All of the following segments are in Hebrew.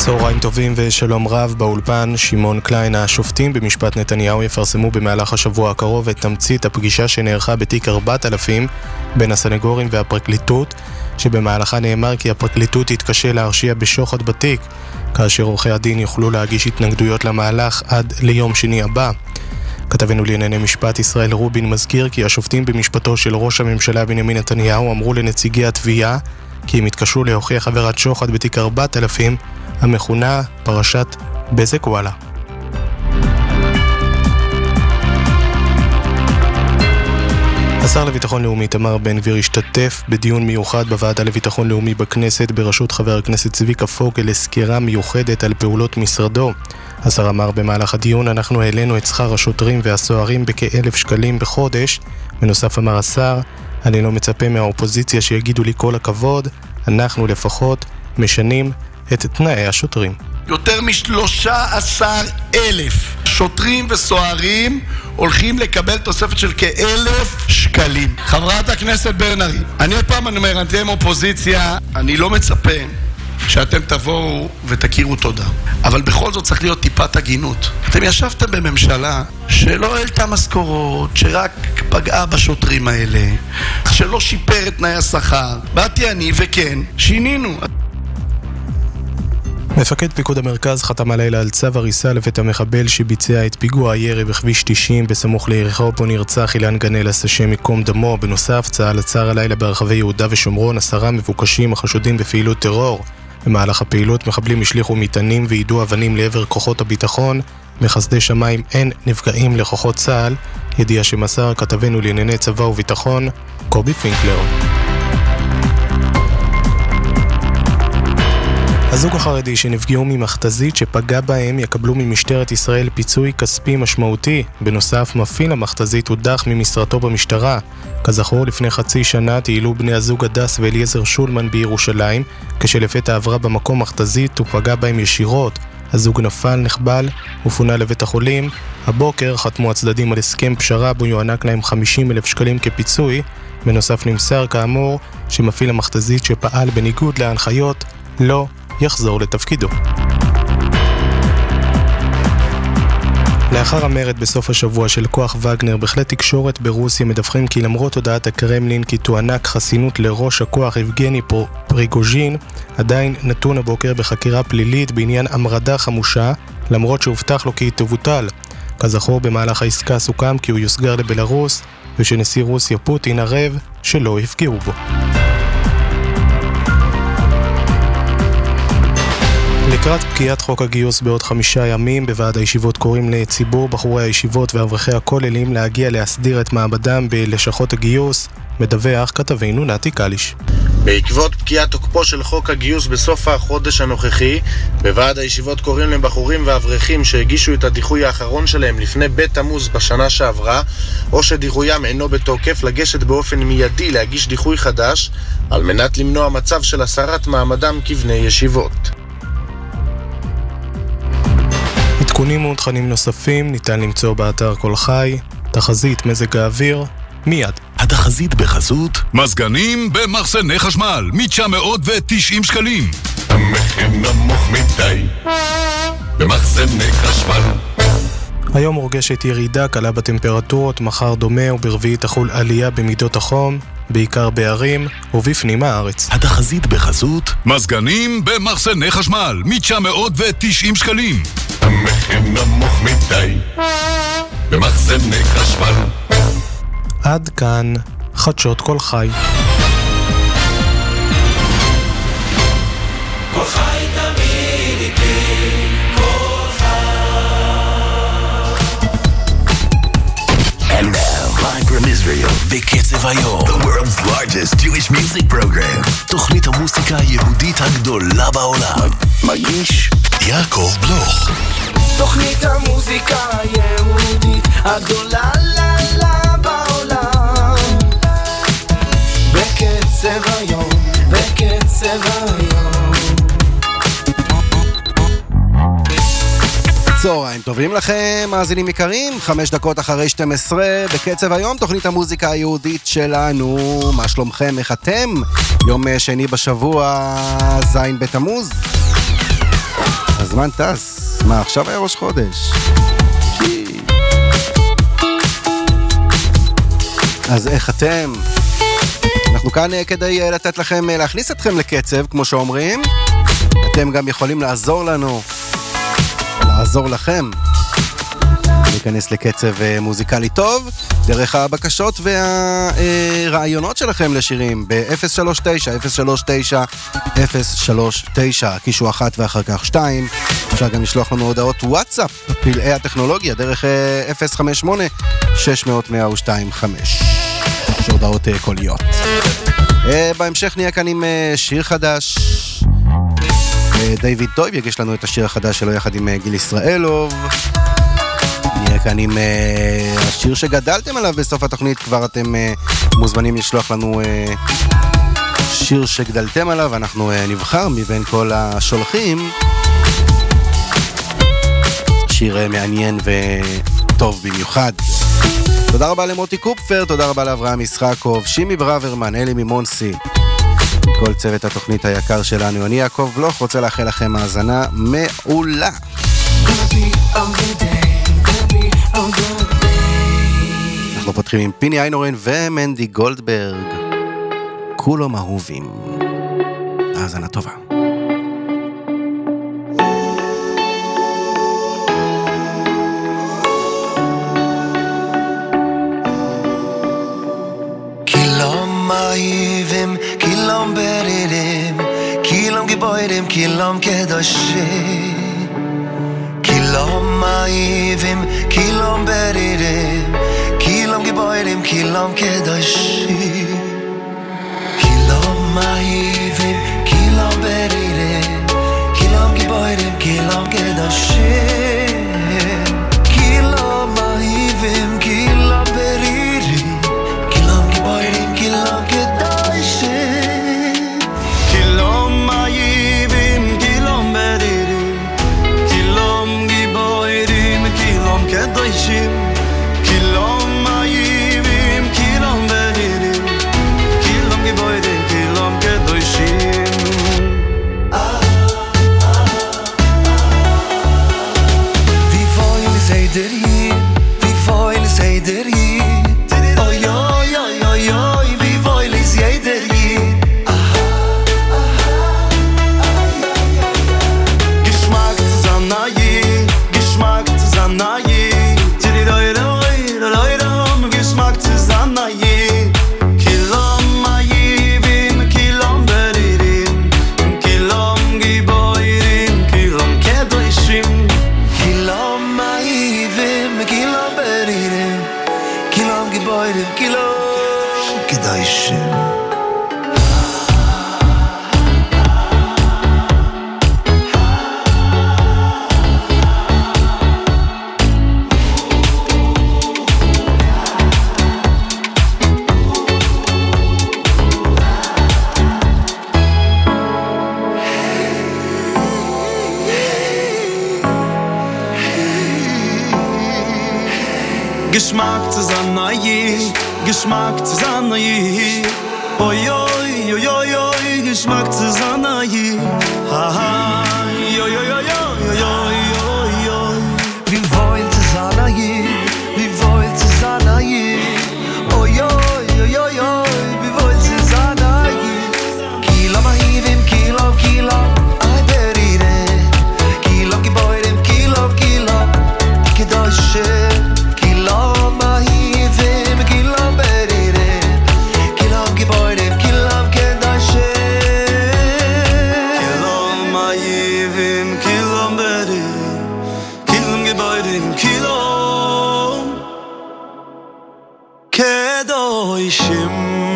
צהריים טובים ושלום רב. באולפן שמעון קליין. השופטים במשפט נתניהו יפרסמו במהלך השבוע הקרוב את תמצית הפגישה שנערכה בתיק 4000 בין הסנגורים והפרקליטות, שבמהלכה נאמר כי הפרקליטות תתקשה להרשיע בשוחד בתיק, כאשר עורכי הדין יוכלו להגיש התנגדויות למהלך עד ליום שני הבא. כתבנו לענייני משפט ישראל רובין מזכיר כי השופטים במשפטו של ראש הממשלה בנימין נתניהו אמרו לנציגי התביעה כי הם התקשו להוכיח עבירת שוחד בתיק 4000 המכונה פרשת בזק וואלה. השר לביטחון לאומי תמר בן גביר השתתף בדיון מיוחד בוועדה לביטחון לאומי בכנסת בראשות חבר הכנסת צביקה פוגל לסקירה מיוחדת על פעולות משרדו. השר אמר במהלך הדיון, אנחנו העלינו את שכר השוטרים והסוהרים בכ1,000 שקלים בחודש. בנוסף אמר השר, אני לא מצפה מהאופוזיציה שיגידו לי כל הכבוד, אנחנו לפחות משנים את תנאי השוטרים. יותר מ13,000 שוטרים וסוהרים הולכים לקבל תוספת של כ1,000 שקלים. חברת הכנסת ברנרי, אני פעם אומר, אתם אופוזיציה, אני לא מצפה שאתם תבואו ותכירו תודה. אבל בכל זאת צריך להיות טיפת הגינות. אתם ישבתם בממשלה שלא העלתה משכורות, שרק פגעה בשוטרים האלה, שלא שיפר את תנאי השכר. באתי אני וכן, שינינו. מפקד פיקוד המרכז חתם הלילה על צו הריסה לבית המחבל שביצע את פיגוע הירי בכביש 90 בסמוך ליריחו, בו נרצח אילן גנלס השם ייקום דמו. בנוסף, צה"ל עצר הלילה ברחבי יהודה ושומרון 10 מבוקשים החשודים בפעילות טרור. במהלך הפעילות מחבלים השליחו מטענים ויידו אבנים לעבר כוחות הביטחון. מחסדי שמיים אין נפגעים לכוחות צה"ל, ידיעה שמסר כתבנו לענייני צבא וביטחון קובי פינקלר. הזוג החרדי שנפגעו ממכתזית שפגע בהם יקבלו ממשטרת ישראל פיצוי כספי משמעותי. בנוסף, מפעיל המכתזית הודח ממשרתו במשטרה. כזכור, לפני חצי שנה טיילו בני הזוג הדס ואליעזר שולמן בירושלים, כשלפתע עברה במקום מכתזית ופגע בהם ישירות. הזוג נפל, נחבל ופונה לבית החולים. הבוקר חתמו הצדדים על הסכם פשרה בו יוענק להם 50,000 שקלים כפיצוי. בנוסף נמסר כאמור שמפעיל המכתזית שפעל בניגוד להנחיות לא יחזור לתפקידו. לאחר המרד בסוף השבוע של כוח וגנר בכלי תקשורת ברוסיה מדווחים כי למרות הודעת הקרמלין כי תוענק חסינות לראש הכוח יבגני פריגוז'ין, עדיין נתון הבוקר בחקירה פלילית בעניין המרדה חמושה, למרות שהובטח לו כי היא תבוטל. כזכור, במהלך העסקה סוכם כי הוא יוסגר לבלרוס ושנשיא רוסיה פוטין ערב שלא יפגעו בו. לקראת פקיעת חוק הגיוס בעוד 5 ימים, בוועד הישיבות קוראים לציבור בחורי הישיבות ואברכי הכוללים להגיע להסדיר את מעמדם בלשכות הגיוס. מדווח כתבנו נתי קליש. בעקבות פקיעת תוקפו של חוק הגיוס בסוף החודש הנוכחי, בוועד הישיבות קוראים לבחורים ואברכים שהגישו את הדיחוי האחרון שלהם לפני בית תמוז בשנה שעברה, או שדיחויים אינו בתוקף, לגשת באופן מיידי להגיש דיחוי חדש, על מנת למנוע מצב של הסרת מעמדם כבני ישיבות. עדכונים ותכנים נוספים ניתן למצוא באתר כל חי. תחזית מזג האוויר מיד. התחזית בחסות מזגנים במחסני חשמל מ-990 שקלים. המחיר נמוך מדי במחסני חשמל. היום מורגשת ירידה קלה בטמפרטורות, מחר דומה וברביעי תחול עלייה במידות החום, בעיקר בערים ובפנים הארץ. התחזית בחסות מזגנים במחסני חשמל מ-990 שקלים. המחיר נמוך מדי במחסני חשמל. עד כאן חדשות כל חי. כל חי תמיד איתי, כל חי. And now, live from Israel, בקצב היום, the world's largest Jewish music program. תוכנית המוסיקה היהודית הגדולה בעולם. מגיש יעקב בלוך. תוכנית המוזיקה היהודית הגדולה בעולם. בקצב היום, בקצב היום. צהריים טובים לכם, מאזינים יקרים, 5 דקות אחרי 12, בקצב היום, תוכנית המוזיקה היהודית שלנו. מה שלומכם, איך אתם? יום שני בשבוע, זין בתמוז. הזמן טס. מה, עכשיו היה ראש חודש? אז איך אתם? אנחנו כאן כדי לתת לכם, להכניס אתכם לקצב, כמו שאומרים. אתם גם יכולים לעזור לנו, לעזור לכם, להיכנס לקצב מוזיקלי טוב, דרך הבקשות והרעיונות שלכם לשירים, ב-039, קישו 1 ואחר כך 2. אפשר גם לשלוח לנו הודעות וואטסאפ, פלאי הטכנולוגיה, דרך 058-600-102-5. יש הודעות קוליות. בהמשך נהיה כאן עם שיר חדש. דיוויד טויב יגיש לנו את השיר החדש שלו יחד עם גיל ישראלוב. נהיה כאן עם השיר שגדלתם עליו בסוף התוכנית. כבר אתם מוזמנים לשלוח לנו שיר שגדלתם עליו. אנחנו נבחר מבין כל השולחים שיר מעניין וטוב במיוחד. תודה רבה למוטי קופפר, תודה רבה לאברהם ישחקוב, שימי ברוורמן, אלי ממונסי, כל צוות התוכנית היקר שלנו. אני יעקב בלוך, רוצה לאחל לכם מאזנה מעולה. אנחנו פותחים עם פיני איינורן ומנדי גולדברג, כולם אהובים. האזנה טובה. Ma'ivim, kilom beririm, kilom giboirim, kilom kedoshim. Kilom ma'ivim, kilom beririm, kilom giboirim, kilom kedoshim. Kilom ma'ivim, kilom beririm, kilom giboirim, kilom kedoshim. Kilom ma'ivim, kilom beririm, kilom giboirim, kilom kedoshim. Kilom ma'ivim, kilom beririm, kilom giboirim, kilom kedoshim. Kilom ma'ivim, kilom beririm, kilom giboirim, kilom kedoshim. Vi voil seider hier, vi voil seider hier. Oy oy oy oy oy, vi voil seider hier. Geschmack zusammen, Geschmack zusammen. Geschmack zusammen. Kilom ma'ivim, kilom beririm, kilom giboirim, kilom kedoshim. Kilom ma'ivim, kilom beririm, kilom giboirim, kilom kedoshim. Geschmack zusammen, Geschmack zusammen. Oy oy oy oy oy, Geschmack zusammen. Ha ha, oy oy oy oy oy oy oy. Wir wollen zusammen, wir wollen zusammen. Oy oy oy oy oy, wir wollen zusammen. Kilo ma'ivim, kilo kilo, ay berire. Kilo giboirim, kilo kilo, kedoshim. Kilom ma'ivim, kilom beririm, kilom giboirim, kilom kedoshim. Kilom ma'ivim, kilom beririm, kilom giboirim, kilom kedoshim.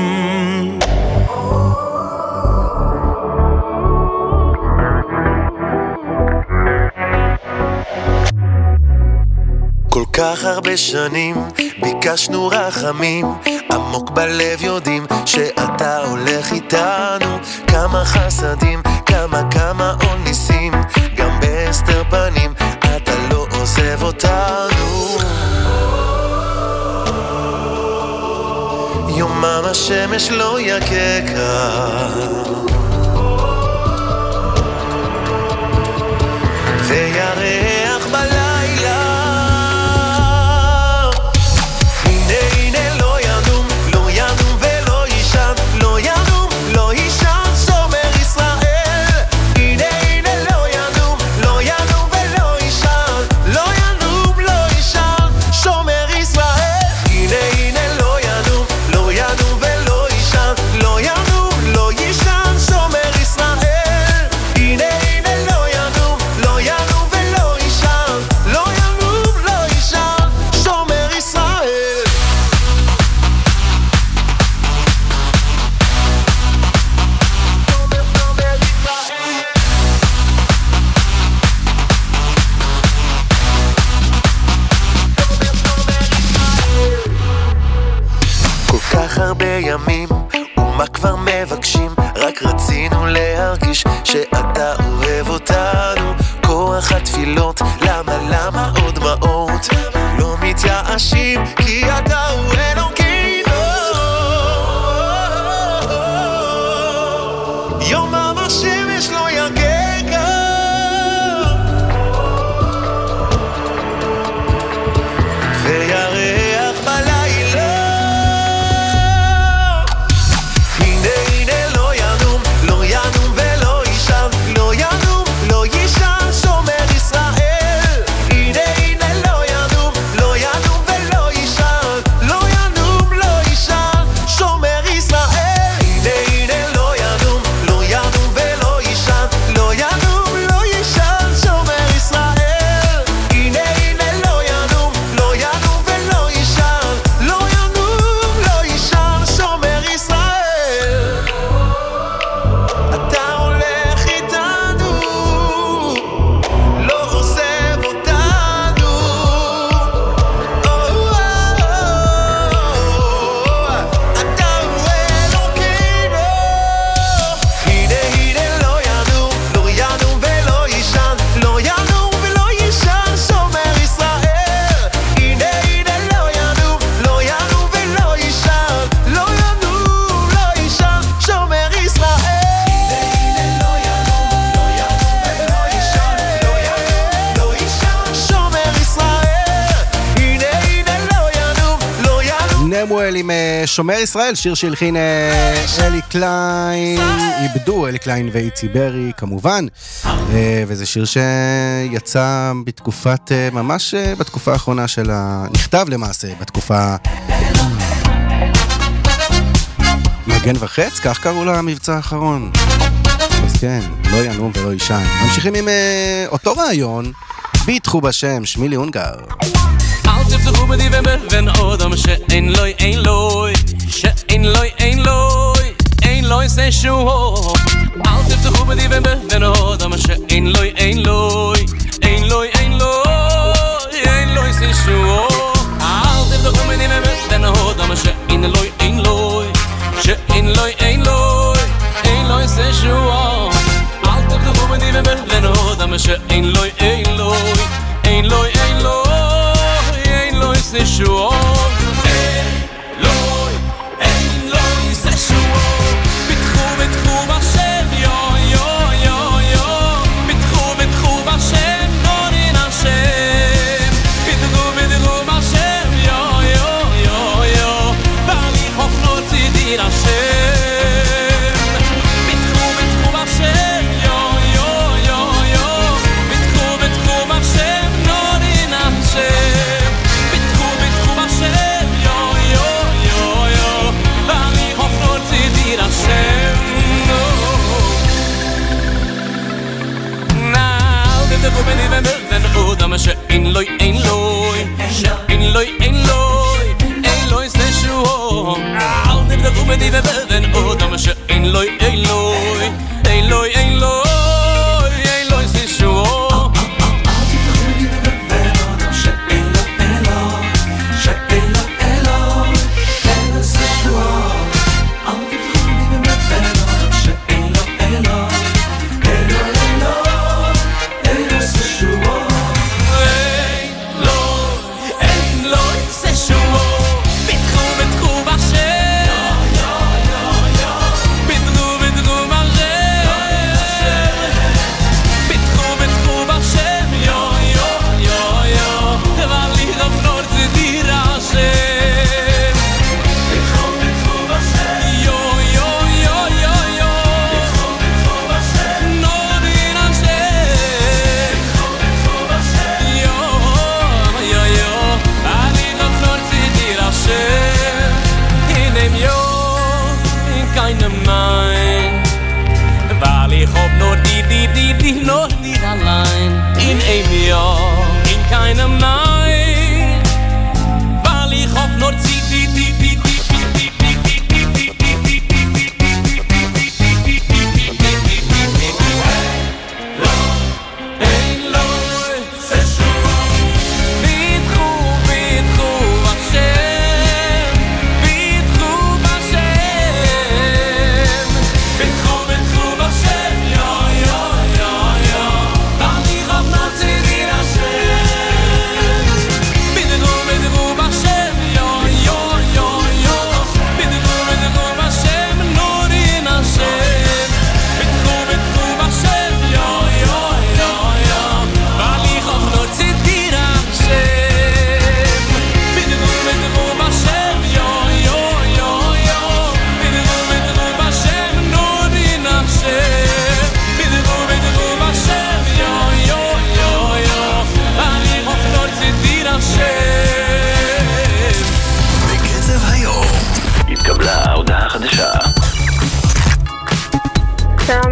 כל כך הרבה שנים ביקשנו רחמים, עמוק בלב יודעים שאתה הולך איתנו. כמה חסדים, כמה עוד ניסים, גם בהסתר פנים אתה לא עוזב אותנו. יומם השמש לא יקקה להרגיש שאתה אוהב אותנו. כוח התפילות, למה עוד דמעות? לא מתייאשים כי אתה הוא אלוקינו. יומם השמש לא יגע, וירח בלילה. הנה לא ינום ולא יישן, לא ינום לא יישן שומר ישראל. הנה לא ינום ולא יישן, לא ינום לא יישן שומר ישראל. הנה לא ינום ולא יישן, לא ינום לא יישן שומר ישראל. הנה לא ינום ולא יישן, לא ינום לא יישן שומר ישראל. אתה הולך איתנו, לא עוזב אותנו. אתה הוא אלוקינו. הנה לא ינום ולא יישן, לא ינום ולא יישן שומר ישראל. הנה לא ינום ולא יישן, לא ינום לא יישן שומר ישראל. לא ינום ולא יישן, לא יישן שומר ישראל. הנה לא ינום. נמואל עם שומר ישראל, שיר שהלחין אלי קליין, איבדו אלי קליין ואיצי ברי כמובן, וזה שיר שיצא בתקופת, ממש בתקופה האחרונה של נכתב למעשה בתקופה מגן וחץ, כך קראו למבצע האחרון. אז כן, לא ינום ולא יישן. ממשיכים עם אותו רעיון, ביטחו בשם, שמילי אונגר. אל תפתחו בדיבמר בין אודם שאין לוי, שאין לוי זה שוב. אל תפתחו בדיבמר בין אודם שאין לוי, אין לוי זה שוב. אל תפתחו בדיבמר בין אודם שאין לוי, שאין לוי זה שוב. אל תפתחו בדיבמר בין אודם שאין לוי, אין לוי זה שוב. אין לוי זה שוב. ביטחו בשם, ביטחו בשם, נורין השם. ביטחו בשם, ואני חופנות צידיר השם. ביטחו בשם, ביטחו בשם, נורין השם. שאין לוי, אין לוי זה שוב. אל תבדקו בדי ובדן אותם שאין לוי, אין לוי זה שוב. Bitru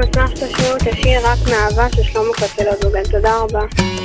אשמח שתשמיעו את השיר רק מאהבה של שלמה קצלו דוגל. תודה רבה.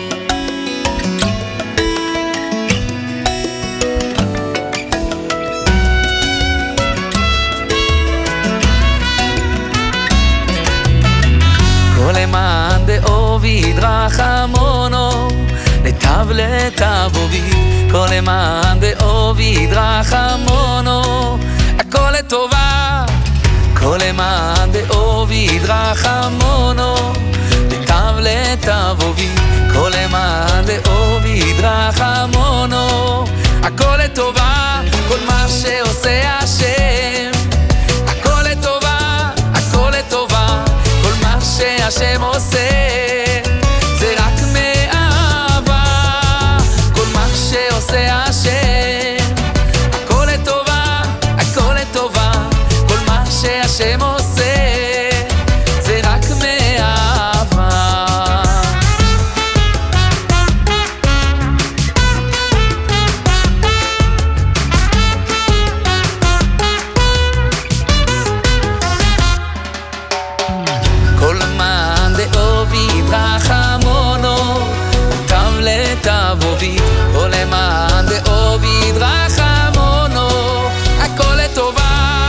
כל למען דאוביד רחמונו לטב לטבובי, כל למען דאוביד רחמונו הכל לטובה, כל למען דאוביד רחמונו לטב לטבובי, כל למען דאוביד רחמונו הכל לטובה, כל מה שעושה השם הכל לטובה, הכל לטובה, כל מה שהשם עושה זה רק מאהבה, כל מה שעושה השם הכל לטובה, הכל לטובה, כל מה שהשם עושה זה רק מאהבה. כל למען דאוביד רחמונו טב לטבובי, כל למען דאוביד רחמונו הכל לטובה,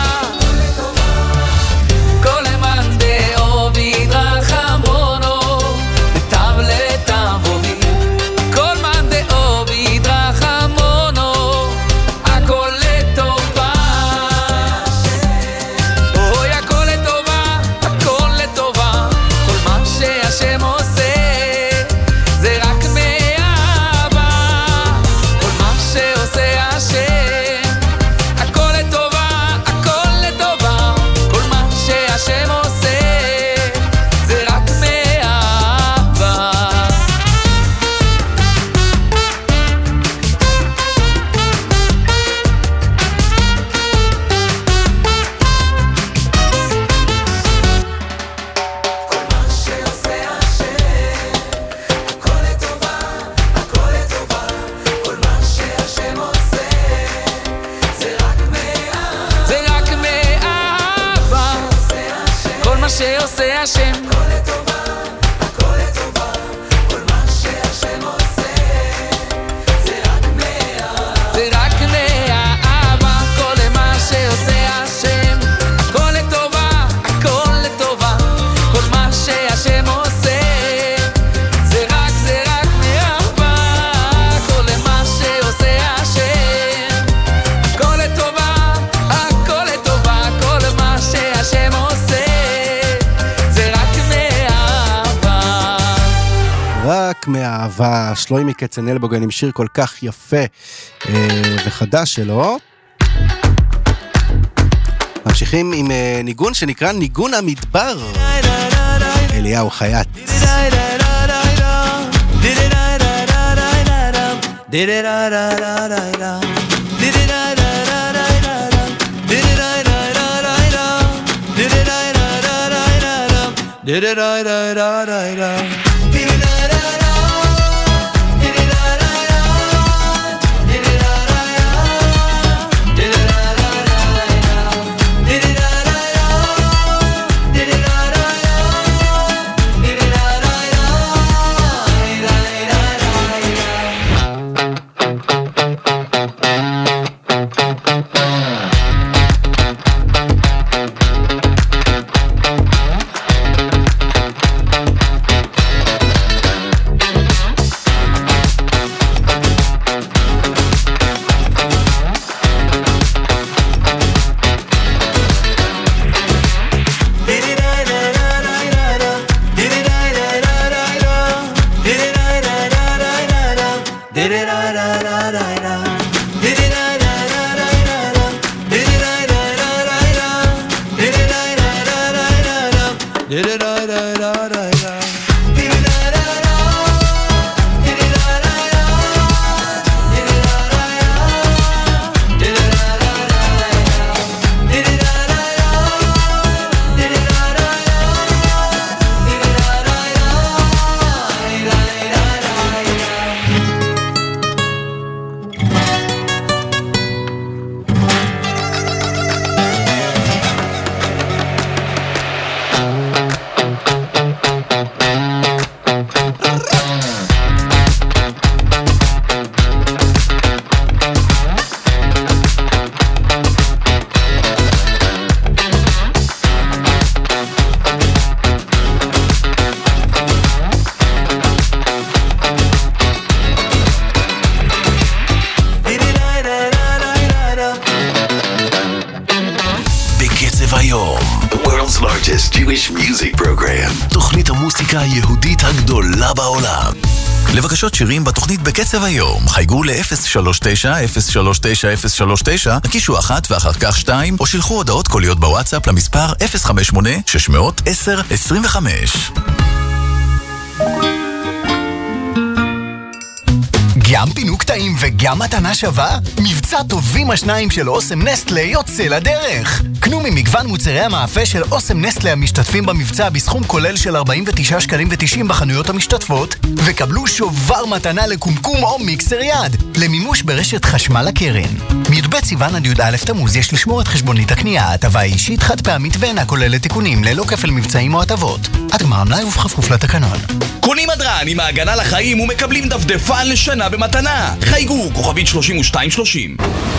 כל למען דאוביד רחמונו טב לטבובי, כל למען דאוביד רחמונו הכל לטובה, אוי הכל לטובה, הכל לטובה, כל מה שהשם עושה זה רק מאהבה, כל מה שעושה השם הכל לטובה, הכל לטובה, כל מה שהשם עושה זה רק מאהבה. זה רק מאהבה, כל מה שעושה השם הכל לטובה, כל מה שהשם עושה זה רק מאהבה, זה רק מאהבה, כל מה שעושה השם הכל לטובה, הכל לטובה, כל מה שהשם עושה זה רק מאהבה, כל מה שעושה השם הכל לטובה, הכל לטובה, כל מה שהשם עושה זה רק מאהבה. רק מאהבה, שלוימי כצנלבוגן עם שיר כל כך יפה וחדש שלו. ממשיכים עם ניגון שנקרא ניגון המדבר, אליהו חייט. Music Program, תוכנית המוסיקה היהודית הגדולה בעולם. לבקשות שירים בתוכנית בקצב היום, חייגו ל-039-039-039, הקישו 1 ואחר כך 2, או שילחו הודעות קוליות בוואטסאפ למספר 058-600-1025. גם פינוק טעים וגם מתנה שווה? מבצע טובים השניים של אוסם נסטלה יוצא לדרך. קנו ממגוון מוצרי המאפה של אוסם נסטלה המשתתפים במבצע בסכום כולל של 49 שקלים ו90 בחנויות המשתתפות, וקבלו שובר מתנה לקומקום או מיקסר יד, למימוש ברשת חשמל הקרן. מי"ב סיוון עד י"א תמוז יש לשמור את חשבונית הקנייה, הטבה אישית חד פעמית ואינה כוללת תיקונים, ללא כפל מבצעים או הטבות. עד גמר המלאי ובכפוף לתקנון. קונים הדרן עם ההגנה לחיים ומקבלים דפדפן לשנה במתנה. חייגו, כוכבית 3230.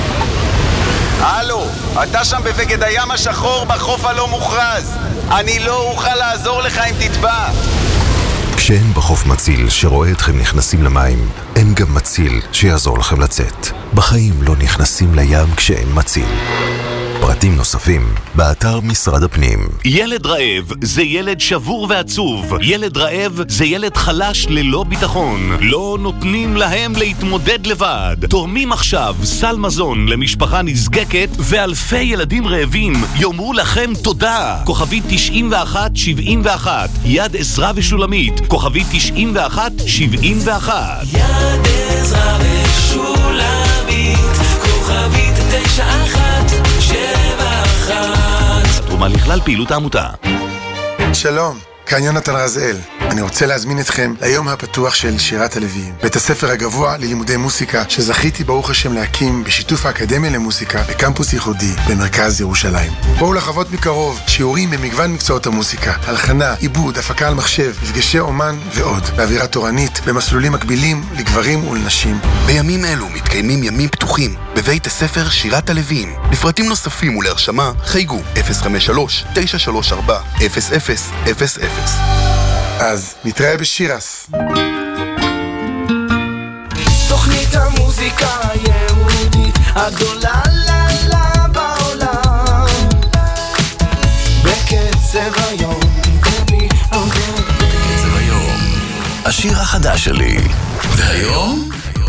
הלו, אתה שם בבגד הים השחור בחוף הלא מוכרז. אני לא אוכל לעזור לך אם תטבע. כשאין בחוף מציל שרואה אתכם נכנסים למים, אין גם מציל שיעזור לכם לצאת. בחיים לא נכנסים לים כשאין מציל. פרטים נוספים באתר משרד הפנים. ילד רעב זה ילד שבור ועצוב. ילד רעב זה ילד חלש ללא ביטחון. לא נותנים להם להתמודד לבד. תורמים עכשיו סל מזון למשפחה נזקקת, ואלפי ילדים רעבים יאמרו לכם תודה. כוכבית 9171, יד עזרא ושולמית. כוכבית 9171. יד עזרא ושולמית. כוכבית 9171. תרומה לכלל פעילות העמותה. שלום, כאן יונתן רזאל. אני רוצה להזמין אתכם ליום הפתוח של שירת הלוויים, בית הספר הגבוה ללימודי מוסיקה שזכיתי ברוך השם להקים בשיתוף האקדמיה למוסיקה בקמפוס ייחודי במרכז ירושלים. בואו לחוות מקרוב שיעורים במגוון מקצועות המוסיקה, הלחנה, עיבוד, הפקה על מחשב, מפגשי אומן ועוד, באווירה תורנית, במסלולים מקבילים לגברים ולנשים. בימים אלו מתקיימים ימים פתוחים בבית הספר שירת הלוויים. לפרטים נוספים ולהרשמה חייגו 053-934-0000. אז נתראה בשירס. תוכנית המוזיקה היהודית הגדולה בעולם, בקצב היום. בקצב היום, השיר החדש שלי. והיום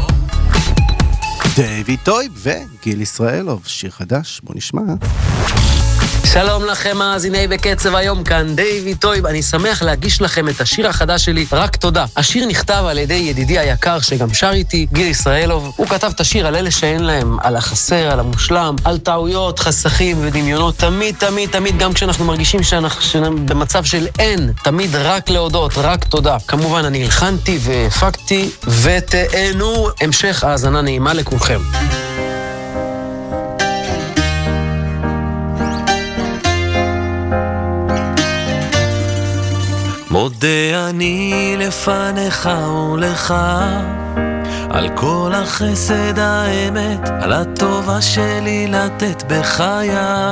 דיוויד טויב וגיל ישראלוב, שיר חדש, בוא נשמע. שלום לכם מאזיני בקצב היום, כאן דיוויד טויב. אני שמח להגיש לכם את השיר החדש שלי, רק תודה. השיר נכתב על ידי ידידי היקר שגם שר איתי, גיל ישראלוב. הוא כתב את השיר על אלה שאין להם, על החסר, על המושלם, על טעויות, חסכים ודמיונות. תמיד, גם כשאנחנו מרגישים שאנחנו במצב של אין, תמיד רק להודות, רק תודה. כמובן אני הלחנתי והפקתי, ותהנו המשך האזנה נעימה לכולכם. מודה אני לפניך ולך על כל החסד האמת, על הטובה שלי לתת בחיי.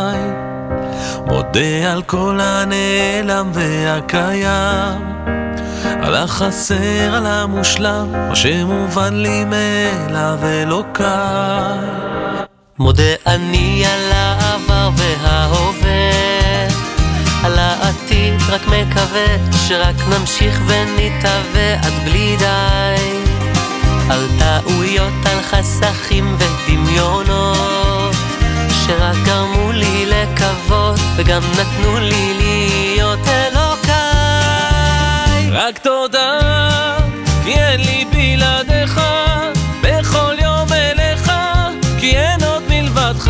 מודה על כל הנעלם והקיים, על החסר, על המושלם, מה שמובן לי מאליו אלוקיי. מודה אני על העבר וההווה, על העתיד רק מקווה שרק נמשיך ונתהווה עד בלי די. על טעויות, על חסכים ודמיונות שרק גרמו לי לקוות וגם נתנו לי להיות אלוקיי. רק תודה כי אין לי בלעדיך, בכל יום אליך כי אין עוד מלבדך.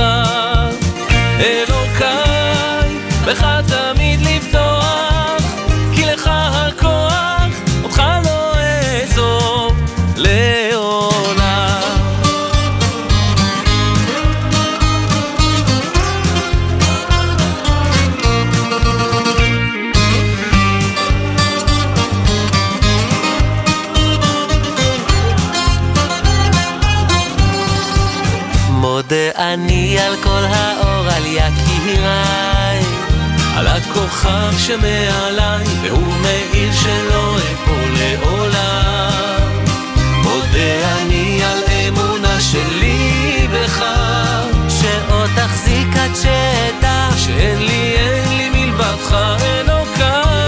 אלוקיי בך תמיד לפתוח, כי לך הכוח, אותך לא אעזוב לעולם. מודה אני על כל האור, על יקיריי, על הכוכב שמעליי, והוא מאיר שלא אפול לעולם. מודה אני על אמונה שלי בך, שעוד תחזיק עד שאדע שאין לי מלבדך אלוקיי.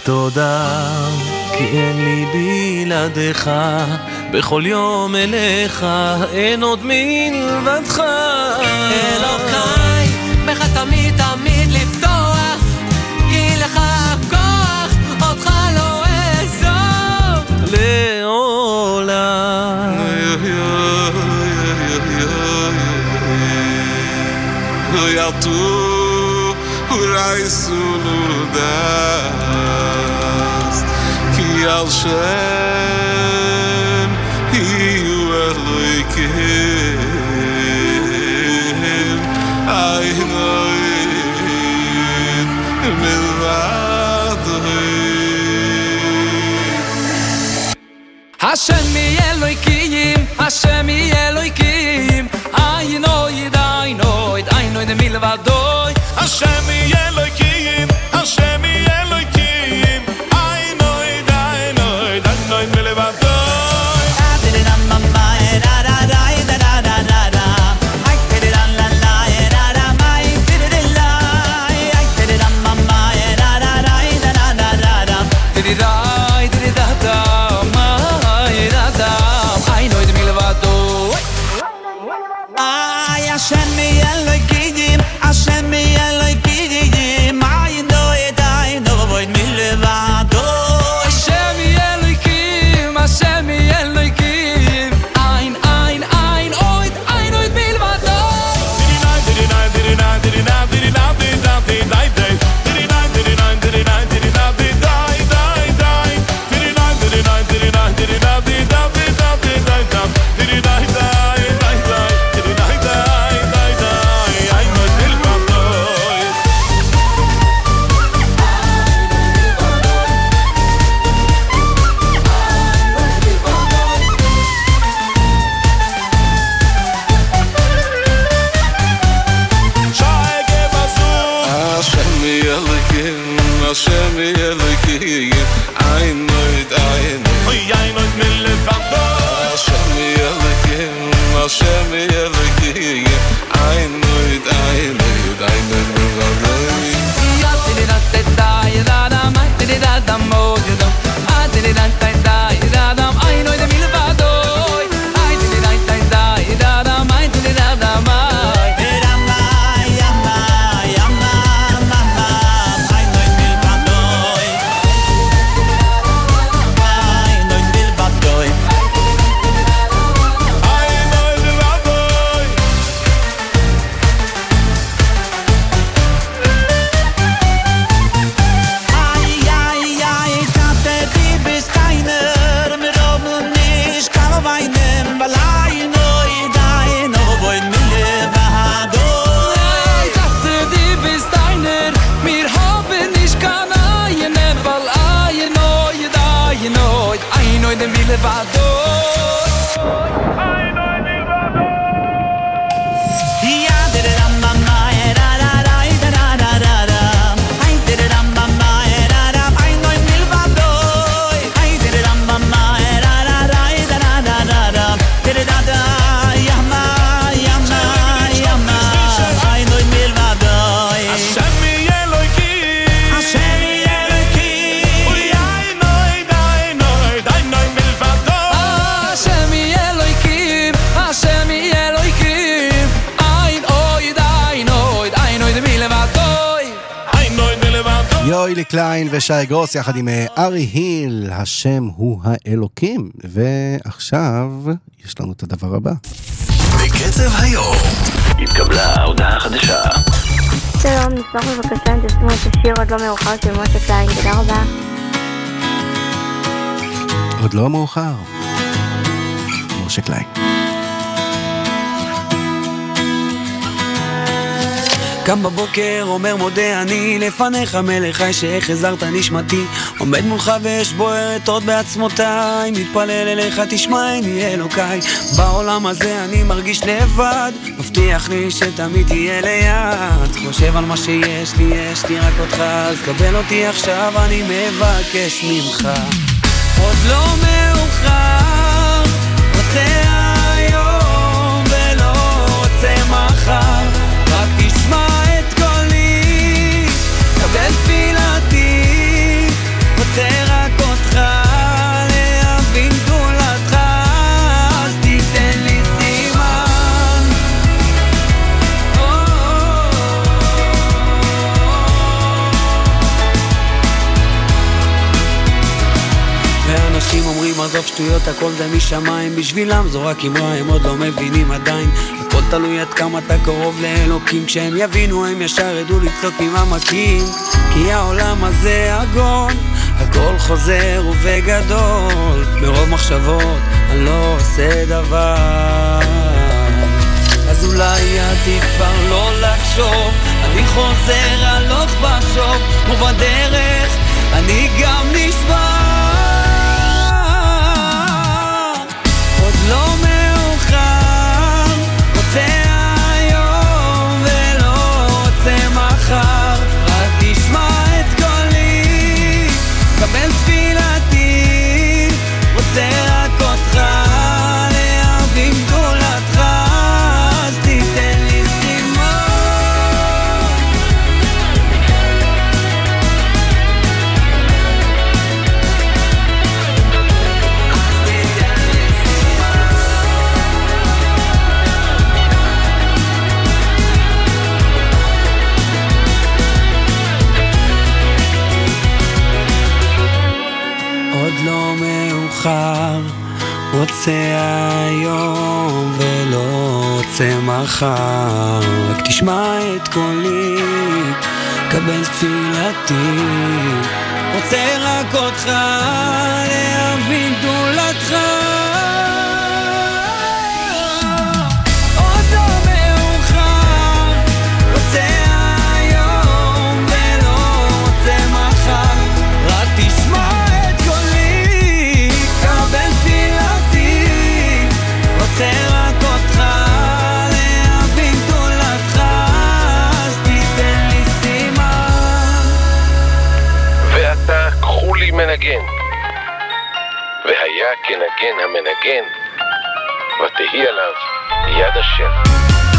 תודה, כי אין לי בלעדיך, בכל יום אליך, אין עוד מלבדך. אלוקיי, בך תמיד תמיד לפתוח, כי לך הכוח, אותך לא אעזוב לעולם. ירתו ורייסו נודס, כי על שם יהיו אלוהיכם, אין מלבדך. השם יהיה אלוהיקים, השם יהיה אלוהיקים, איינויד איינויד איינויד מלבדוי. השם יהיה אלוהיקים, השם יהיה אלוהיקים, איינויד איינויד איינויד מלבדוי. השם יהיה אלוהיקים, השם יהיה אלוהיקים, איינויד איינויד מלבדוי. השם יהיה אלוהיקים, השם יהיה אלוהיקים, אין אין אין אויד איינויד מלבדוי. השם יהיה אלוהיקים, איינויד איינויד איינויד מלבדוי. השם יהיה אלוהיקים, השם יהיה אלוהיקים, איינויד איינויד איינויד מלבדוי. יוילי קליין ושי גרוס יחד עם ארי היל, השם הוא האלוקים. ועכשיו יש לנו את הדבר הבא. בקצב היום התקבלה הודעה חדשה. שלום, נשמח בבקשה אם תשמעו את השיר עוד לא מאוחר של משה קליין. תודה רבה. עוד לא מאוחר, משה קליין. קם בבוקר אומר מודה אני לפניך מלך חי שהחזרת נשמתי, עומד מולך ואש בוערת עוד בעצמותיי, מתפלל אליך תשמעני אלוקיי. בעולם הזה אני מרגיש לבד, מבטיח לי שתמיד תהיה ליד, חושב על מה שיש לי, יש לי רק אותך, אז קבל אותי עכשיו אני מבקש ממך. עוד לא מאוחר, רוצה היום ולא רוצה מחר, רק תשמע את קולי, קבל תפילתי, עזוב שטויות, הכל זה משמיים, בשבילם זו רק אמרה, הם עוד לא מבינים עדיין. הכל תלוי עד כמה אתה קרוב לאלוקים, כשהם יבינו הם ישר ידעו לצעוק ממעמקים, כי העולם הזה עגול, הכל חוזר ובגדול, מרוב מחשבות אני לא עושה דבר. אז אולי עדיף כבר לא לחשוב, אני חוזר הלוך ושוב, ובדרך אני גם נשבר. עוד לא מאוחר, רוצה היום ולא רוצה מחר, רק תשמע את קולי, קבל תפילתי, רוצה רק אותך להבין גדולתך, אז תיתן לי סימן. עוד לא מאוחר, רוצה היום ולא רוצה מחר, רק תשמע את קולי, קבל תפילתי, רוצה רק אותך להבין גדולתך. עוד לא מאוחר, רוצה היום ולא רוצה מחר, רק תשמע את קולי, קבל תפילתי, רוצה רק אותך להבין גדולתך, אז תיתן לי סימן. ועתה קחו לי מנגן, והיה כנגן המנגן, ותהי עליו יד השם.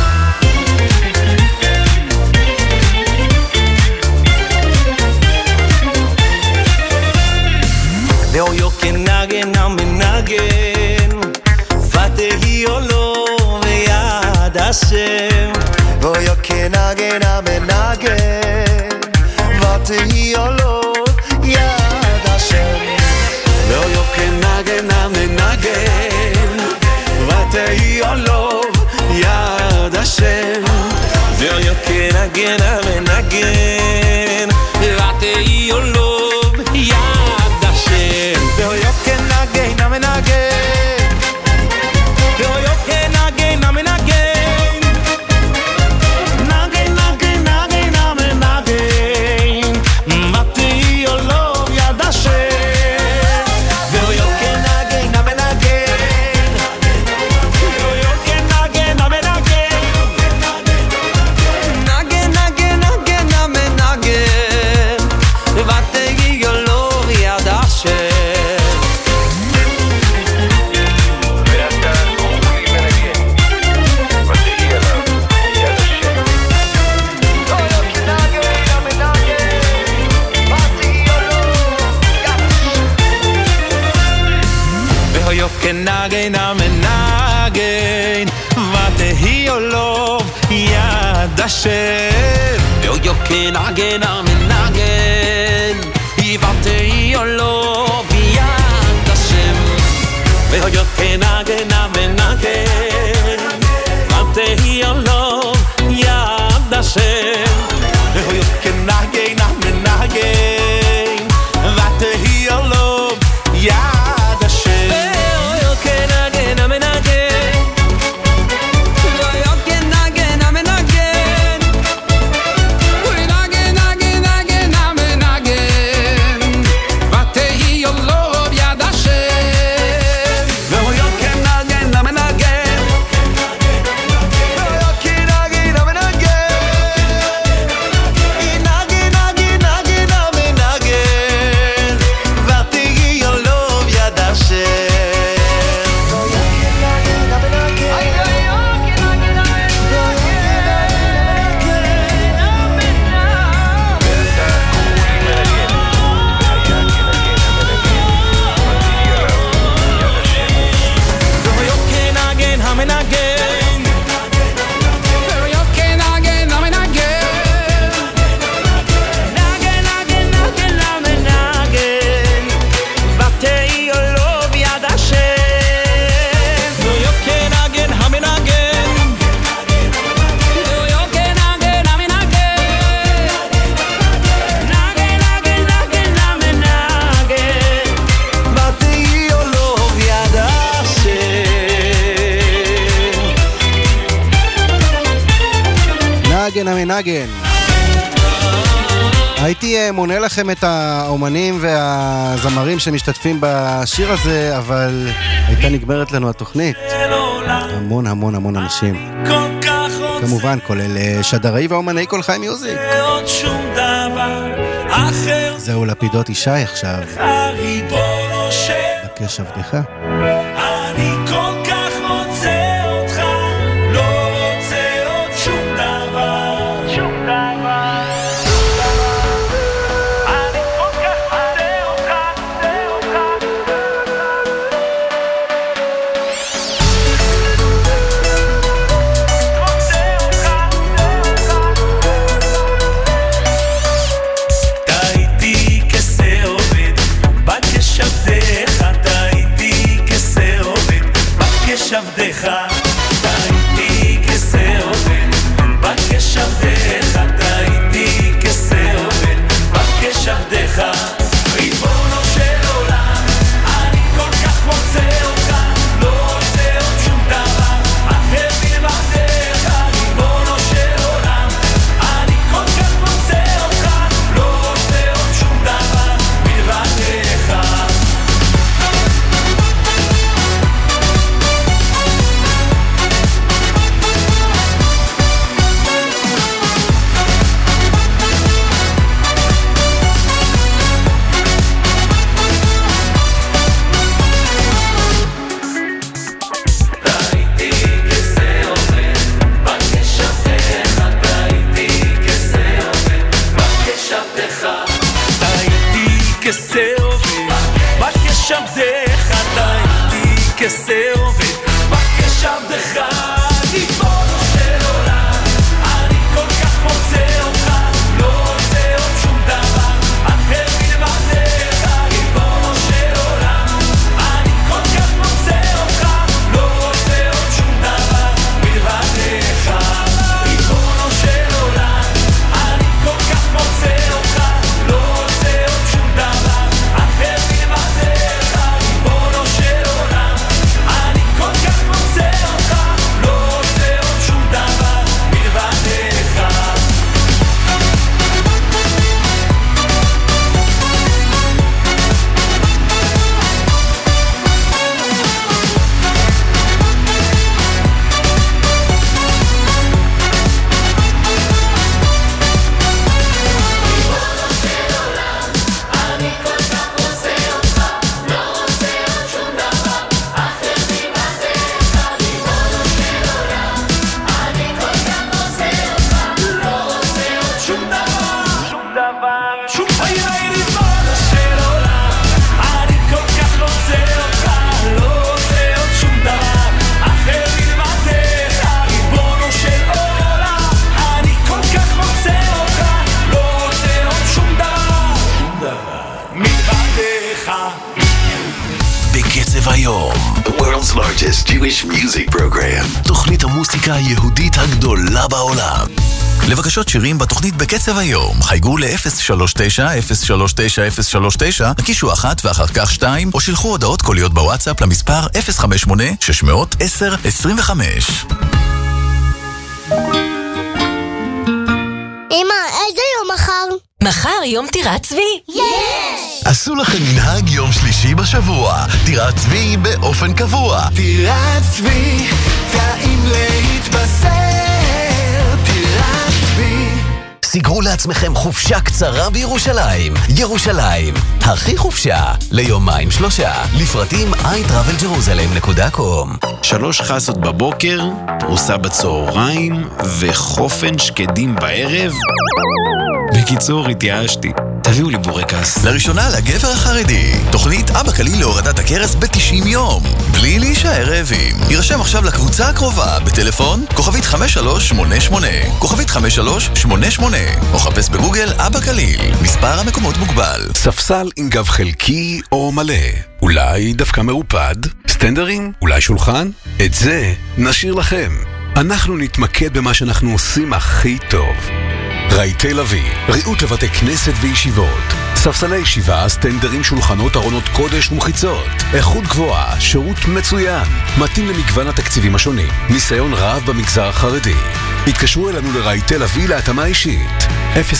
ואויו כנגן המנגן, ותהי עולו ויד השם. ואויו כנגן המנגן, ותהי עולו יד השם. ואויו כנגן המנגן, ותהי עולו יד השם. ואויו כנגן המנגן, ותהי עולו יד השם. ואויו כנגן המנגן, ואויו כנגן המנגן, נגן נגן נגן המנגן, ותהי עולו יד השם. ואויו כנגן המנגן, ואויו כנגן המנגן, נגן נגן נגן המנגן, ותהי עולו יד השם. ואויו כנגן המנגן, ותהי עולו יד השם. ואויו כנגן המנגן, ותהי עולו יד השם. ואויו כנגן המנגן, ותהי עולו יד השם. ואויו כנגן המנגן, ותהי עולו יד השם. ואויו כנגן המנגן, ואויו כנגן המנגן, ונגן נגן נגן המנגן, ותהי עולו יד השם. ואויו כנגן המנגן, ואויו כנגן המנגן, המנגן המנגן. הייתי מונה לכם את האומנים והזמרים שמשתתפים בשיר הזה, אבל הייתה נגמרת לנו התוכנית. המון המון המון אנשים. כמובן, כולל שדרי ואומני כל חי מיוזיק. זהו לפידות ישי עכשיו. בקש עבדך. אני כל כך רוצה אותך, לא רוצה עוד שום דבר, שום דבר. אני כל כך רוצה אותך, רוצה טעיתי כסה עובד, בקש עבדך, טעיתי כסה עובד, בקש עבדך, טעיתי כסה עובד, בקש עבדך, טעיתי כסה עובד, בקש עבדך. ריבונו של עולם, אני כל כך רוצה אותך, לא רוצה עוד שום דבר אחר מלבדך. ריבונו של עולם, אני כל כך רוצה אותך, לא רוצה עוד שום דבר מלבדך. כסה עובד, בקש עבדך, טעיתי כסה עובד, בקש עבדך. ריבונו של עולם, אני כל כך רוצה אותך, לא רוצה עוד שום דבר אחר מלבדך. ריבונו של עולם, אני כל כך רוצה אותך, לא רוצה עוד שום דבר מלבדך. ריבונו של עולם, אני כל כך רוצה אותך, לא רוצה עוד שום דבר אחר מלבדך. ריבונו של עולם, אני כל כך רוצה אותך, לא רוצה עוד שום דבר מלבדך. בקצב היום, the world's largest Jewish music program. תוכנית המוסיקה היהודית הגדולה בעולם. לבקשות שירים בתוכנית בקצב היום, חייגו ל-039-039-039, הקישו 1 ואחר כך 2, או שילחו הודעות קוליות בוואטסאפ למספר 058-610-25. אמא, איזה יום מחר? מחר יום טירת צבי. יש! עשו לכם מנהג יום שלישי בשבוע, טירת צבי באופן קבוע. טירת צבי, טעים להתבשר, טירת צבי. סגרו לעצמכם חופשה קצרה בירושלים. ירושלים, הכי חופשה ליומיים 3. לפרטים iTravelJerusalem.com. 3 חסות בבוקר, פרוסה בצהריים וחופן שקדים בערב. בקיצור, התייאשתי. תביאו לי בורקס. לראשונה לגבר החרדי, תוכנית אבא קליל להורדת הכרס ב-90 יום, בלי להישאר רעבים. יירשם עכשיו לקבוצה הקרובה בטלפון כוכבית 5388, כוכבית 5388, או חפש בגוגל אבא קליל. מספר המקומות מוגבל. ספסל עם גב חלקי או מלא, אולי דווקא מרופד, סטנדרים, אולי שולחן. את זה נשאיר לכם. אנחנו נתמקד במה שאנחנו עושים הכי טוב. רהיטי לוי, ריהוט לבתי כנסת וישיבות, ספסלי ישיבה, סטנדרים, שולחנות, ארונות קודש ומחיצות, איכות גבוהה, שירות מצוין, מתאים למגוון התקציבים השונים, ניסיון רב במגזר החרדי. התקשרו אלינו לרהיטל אבי להתאמה אישית.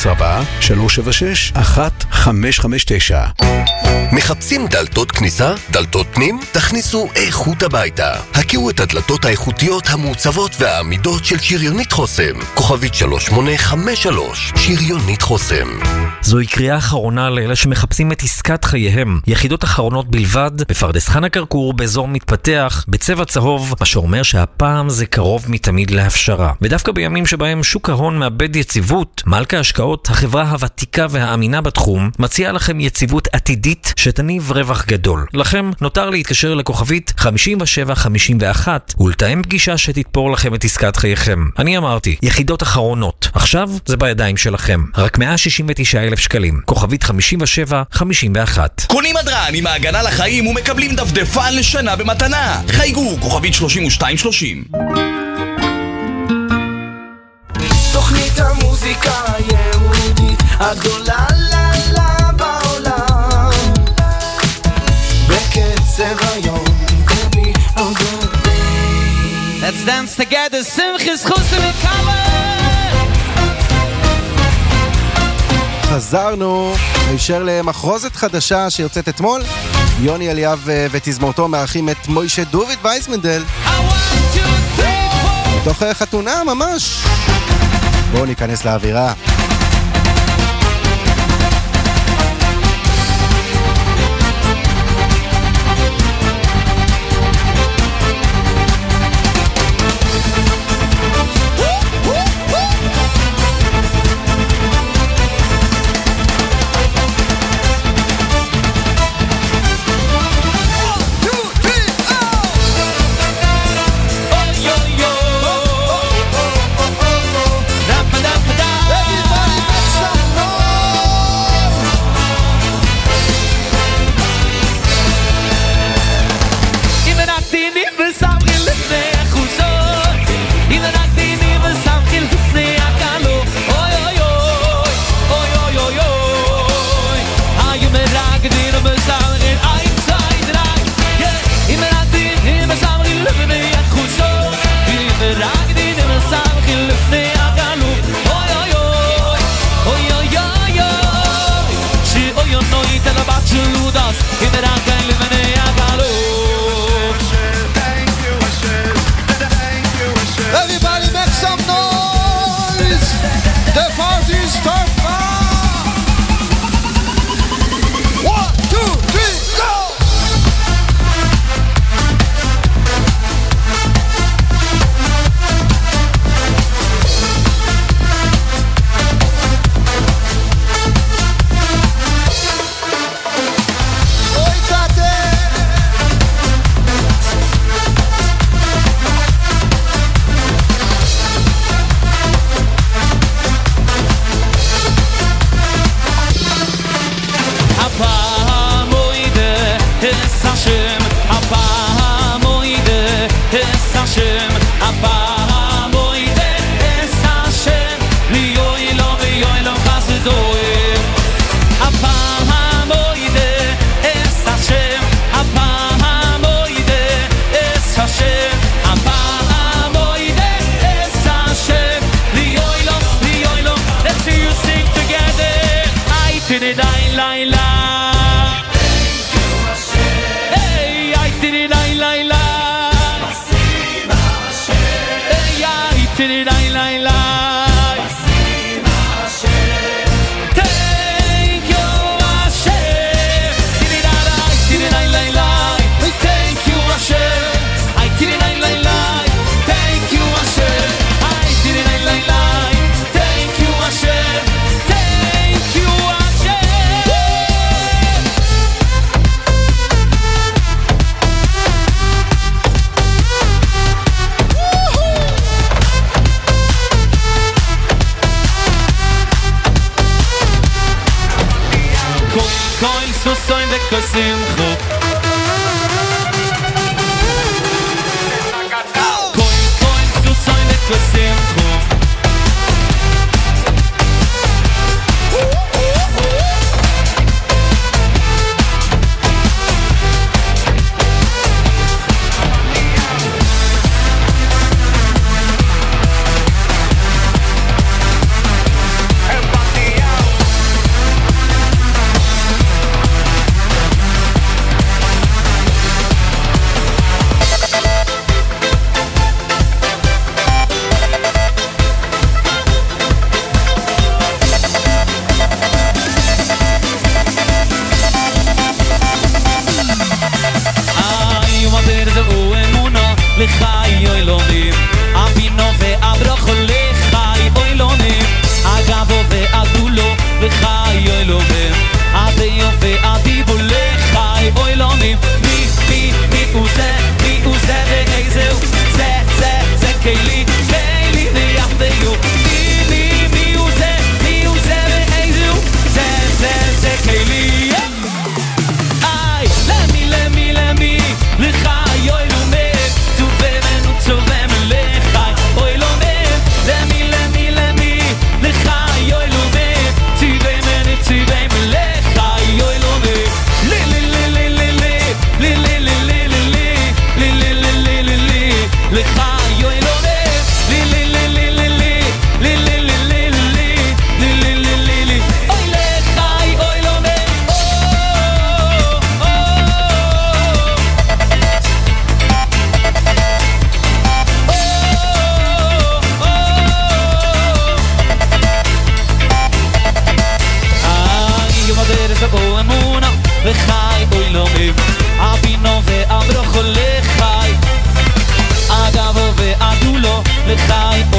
04-376-1559. מחפשים דלתות כניסה? דלתות פנים? תכניסו איכות הביתה. הכירו את הדלתות האיכותיות המעוצבות והעמידות של שריונית חוסם. כוכבית 3853, שריונית חוסם. זוהי קריאה אחרונה לאלה שמחפשים את עסקת חייהם. יחידות אחרונות בלבד, בפרדס חנה כרכור, באזור מתפתח, בצבע צהוב, מה שאומר שהפעם זה קרוב מתמיד להפשרה. ודווקא בימים שבהם שוק ההון מאבד יציבות, מלכה השקעות, החברה הוותיקה והאמינה בתחום, מציעה לכם יציבות עתידית שתניב רווח גדול. לכם נותר להתקשר לכוכבית 5751 ולתאם פגישה שתתפור לכם את עסקת חייכם. אני אמרתי, יחידות אחרונות. עכשיו זה בידיים שלכם. רק 169,000 שקלים. כוכבית 5751. קונים הדרן עם ההגנה לחיים ומקבלים דפדפן לשנה במתנה. חייגו, כוכבית 3230. תוכנית המוזיקה היהודית הגדולה לה בעולם, בקצב היום. Let's dance together, Simchis Chusim Kala. חזרנו להישאר למחרוזת חדשה שיוצאת אתמול. יוני אליאב ותזמורתו מארחים את מוישה דוד וייסמנדל בתוך חתונה ממש. בואו ניכנס לאווירה.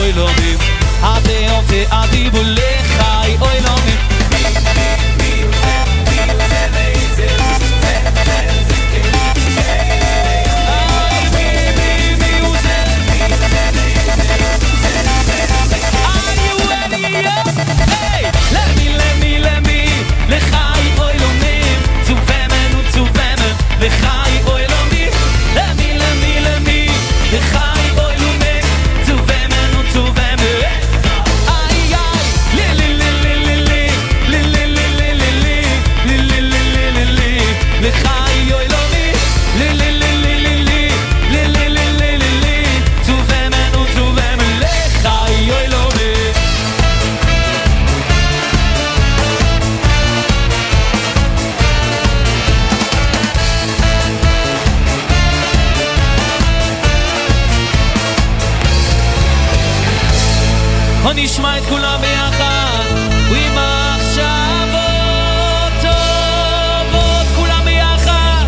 אוי לא מי עדי אופי עדי בולחי אוי לא מי לחי אוי לא מי למי למי למי לחי אוי לא מי צובה מנו צובה מי איי איי לי לי לי לי לי לי לי לי לי לי לי לי לי לי לחי אוי לא מי לי לי לי לי לי לי לי לי לי לי לי צובה מנו צובה מי לחי אוי לא מי נשמע את כולם ביחד ועם מחשבות טובות כולם ביחד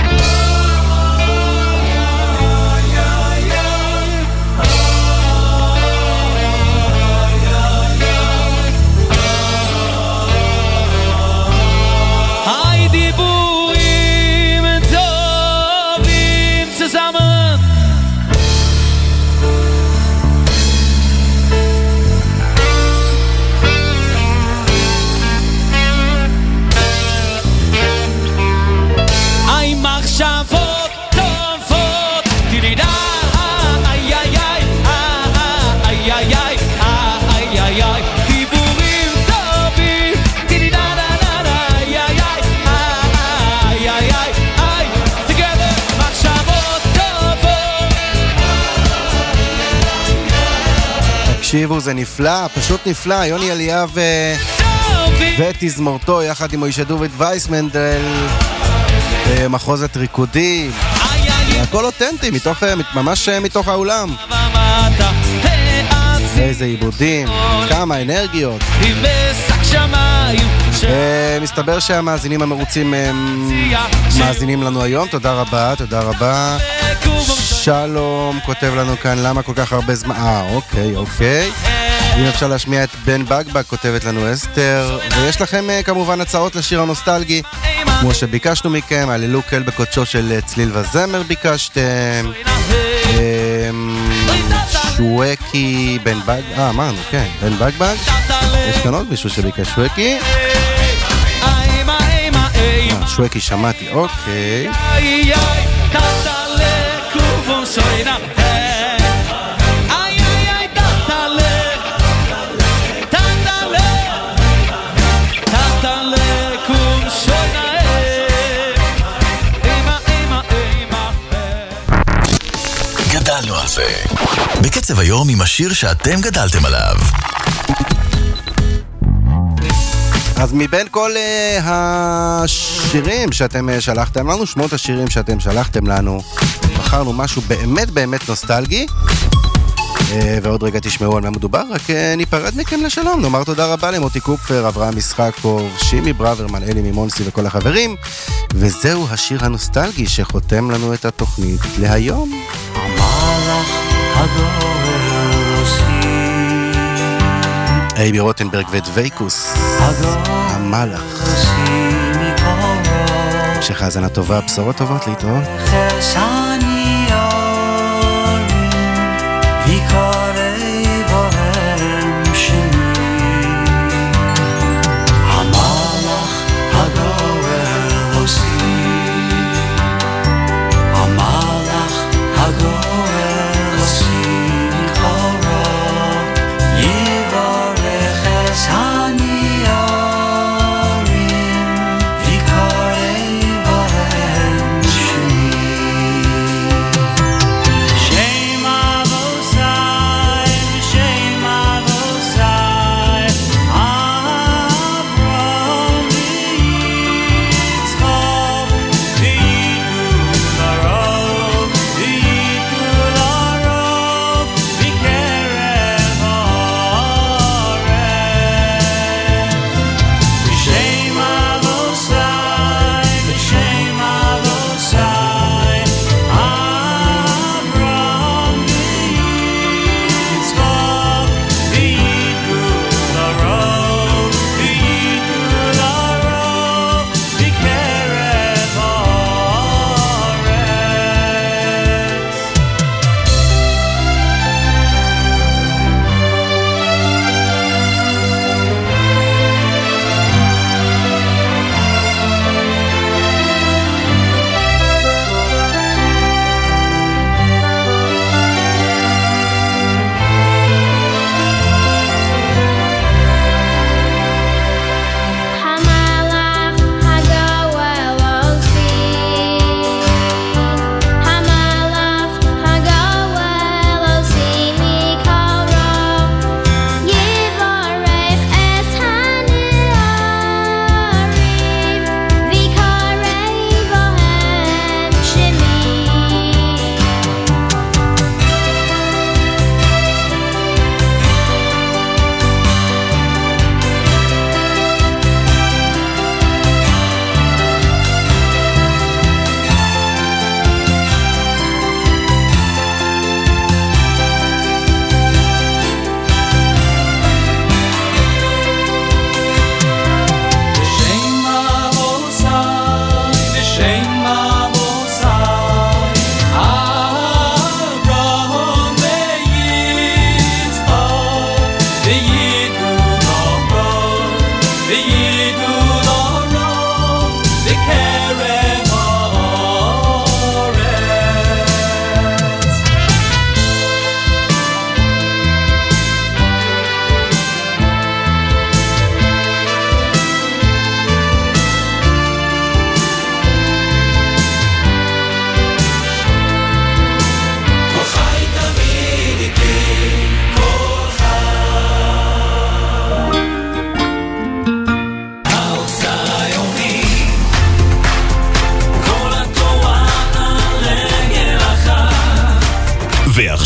היי דיבורים טובים zusammen מחשבות טובות תלידה איי איי איי איי איי איי איי איי דיבורים טובים תלידה איי איי איי איי איי איי together מחשבות טובות תקשיבו, זה נפלא, פשוט נפלא. יוני אליאב ותזמורתו יחד עם מוישה דוד וייסמנדל מחוזת ריקודים, הכל אותנטי, ממש מתוך האולם. איזה עיבודים, כמה אנרגיות. מסתבר שהמאזינים המרוצים מאזינים לנו היום, תודה רבה, תודה רבה. שלום כותב לנו כאן, למה כל כך הרבה זמן? אוקיי. אם אפשר להשמיע את בן בגבג, כותבת לנו אסתר. ויש לכם כמובן הצעות לשיר הנוסטלגי כמו שביקשנו מכם, הללו קל בקודשו של צליל וזמר ביקשתם, שווקי בן בג, אמרנו, כן, בן בגבג. יש כאן עוד מישהו שביקש שווקי, שווקי שמעתי, אוקיי. גדלנו על זה. בקצב היום עם השיר שאתם גדלתם עליו. אז מבין כל השירים שאתם שלחתם לנו, שמות השירים שאתם שלחתם לנו, בחרנו משהו באמת באמת נוסטלגי, ועוד רגע תשמעו על מה מדובר. רק ניפרד מכם לשלום, נאמר תודה רבה למוטי קופפר, אברהם משחקוב, שימי ברוורמן, אלי מימונסי וכל החברים, וזהו השיר הנוסטלגי שחותם לנו את התוכנית להיום. המלאך הגורר עושי, אייבי רוטנברג ודוויקוס, המלאך. שחזנה טובה, בשורות טובות, להתראות. חסני אורים ויקורי בוהם שני, המלאך הגורר עושי, המלאך הגורר עושי מקורו, יבורך חסני אורים ויקורי בוהם שני.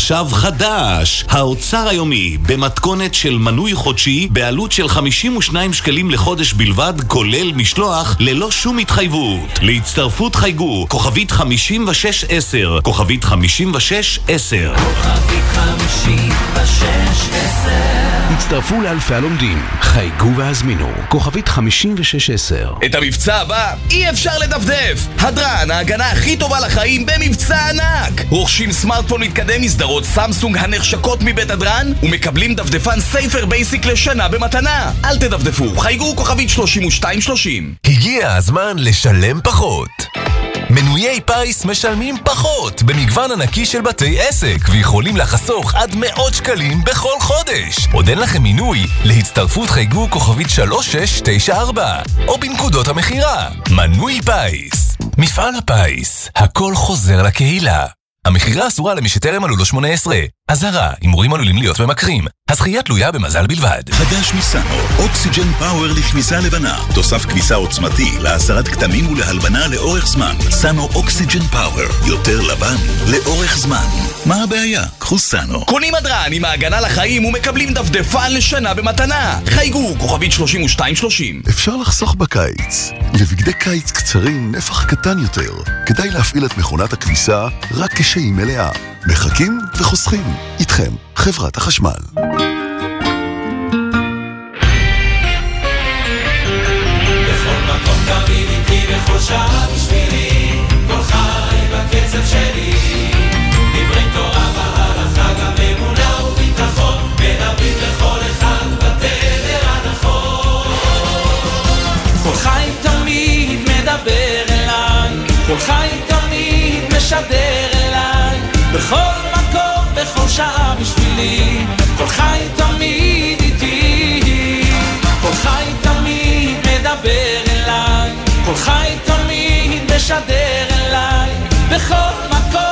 עכשיו חדש, האוצר היומי במתכונת של מנוי חודשי בעלות של 52 שקלים לחודש בלבד, כולל משלוח ללא שום התחייבות. להצטרפות חייגו כוכבית 5610, כוכבית 5610. כוכבית 5610. הצטרפו לאלפי הלומדים, חייגו והזמינו, כוכבית 5610. את המבצע הבא אי אפשר לדפדף. הדרן, ההגנה הכי טובה לחיים במבצע ענק. רוכשים סמארטפון מתקדם מסדרות סמסונג הנחשקות מבית הדרן ומקבלים דפדפן סייפר בייסיק לשנה במתנה. אל תדפדפו, חייגו כוכבית 3230. הגיע הזמן לשלם פחות. מנויי פיס משלמים פחות במגוון ענקי של בתי עסק ויכולים לחסוך עד 100 שקלים בכל חודש. עוד אין לכם מינוי? להצטרפות חייגו כוכבית 3694 או בנקודות המחירה. מנוי פיס, מפעל הפיס, הכל חוזר לקהילה. המחירה אסורה למי שטרם מלאו לו 18. אזהרה, הימורים עלולים להיות ממכרים. הזכייה תלויה במזל בלבד. חדש מסאנו, אוקסיג'ן פאוור לכביסה לבנה. תוסף כביסה עוצמתי להסרת כתמים ולהלבנה לאורך זמן. סאנו אוקסיג'ן פאוור, יותר לבן לאורך זמן. מה הבעיה? קחו סאנו. קונים הדרן עם ההגנה לחיים ומקבלים דפדפן לשנה במתנה. חייגו כוכבית 3230. אפשר לחסוך בקיץ. לבגדי קיץ קצרים נפח קטן יותר. כדאי להפעיל את מכונת הכביסה רק כשהיא מלאה. מחכים וחוסכים. איתכם, חברת החשמל. בכל מקום תמיד איתי, בכל שעה בשבילי, כל חי בקצב שלי. דברי תורה והלכה, גם אמונה וביטחון, מדברים לכל אחד בתדר הנכון. כל חי תמיד מדבר אליי, כל חי תמיד משדר אליי, בכל מקום, בכל שעה בשבילי, כל חי תמיד איתי, כל חי תמיד מדבר אליי, כל חי תמיד משדר אליי, בכל